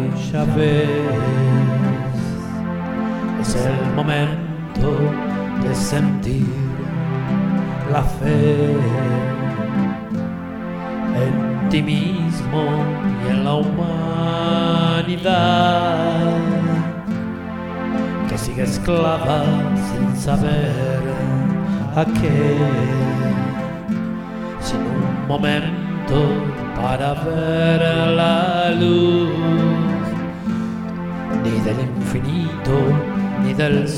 ya ves, es el momento de sentir la fe en ti mismo y en la humanidad, que sigue esclava sin saber a qué, sin un momento para ver la luz, ni del infinito ni del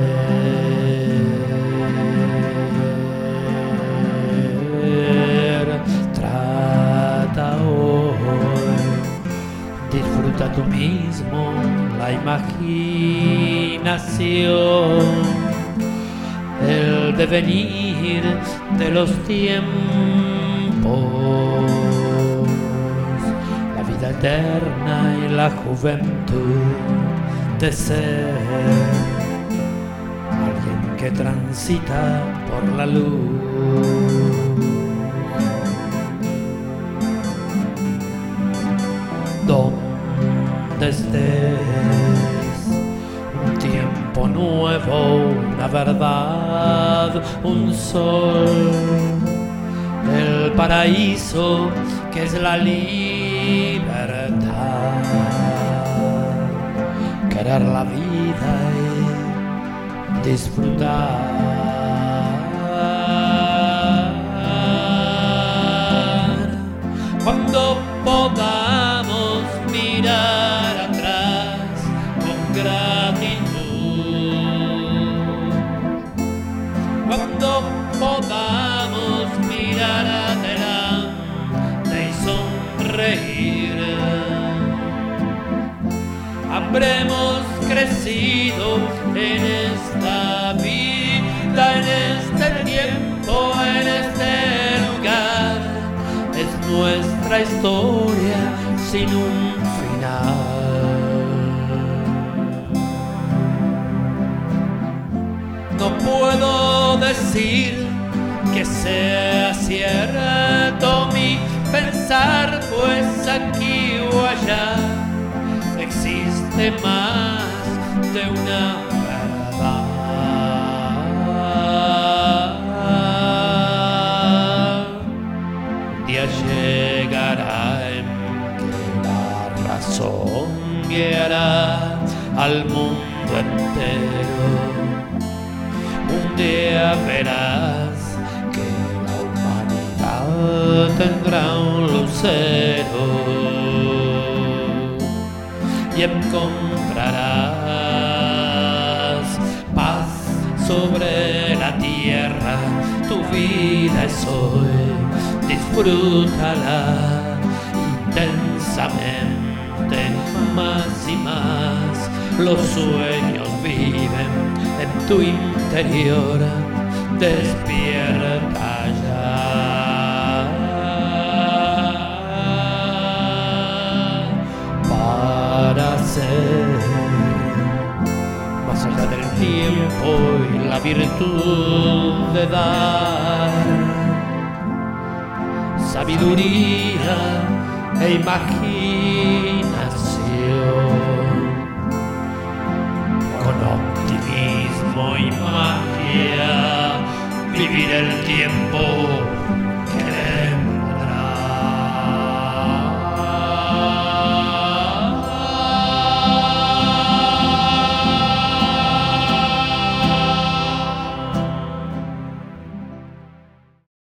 ser. Trata hoy, disfruta tú mismo la imaginación, el devenir de los tiempos, la vida eterna y la juventud de ser alguien que transita por la luz. Donde estés, un tiempo nuevo, una verdad, un sol, el paraíso que es la libertad, querer la vida y disfrutar. Cuando podamos mirar atrás con gratitud, cuando podamos mirar adelante y sonreír, habremos crecido en esta vida, en este tiempo, en este lugar. Es nuestra historia sin un final. No puedo decir que sea cierto mi pensar, pues aquí o allá existe más de una verdad. Un día llegará en que la razón guiará al mundo entero. Un día verás que la humanidad tendrá un lucero y encontrarás paz sobre la tierra. Tu vida es hoy, disfrútala intensamente, más y más. Los sueños viven en tu interior, despierta ya. Para ser más allá del tiempo y la virtud de dar sabiduría e imaginación, con optimismo y magia, vivir el tiempo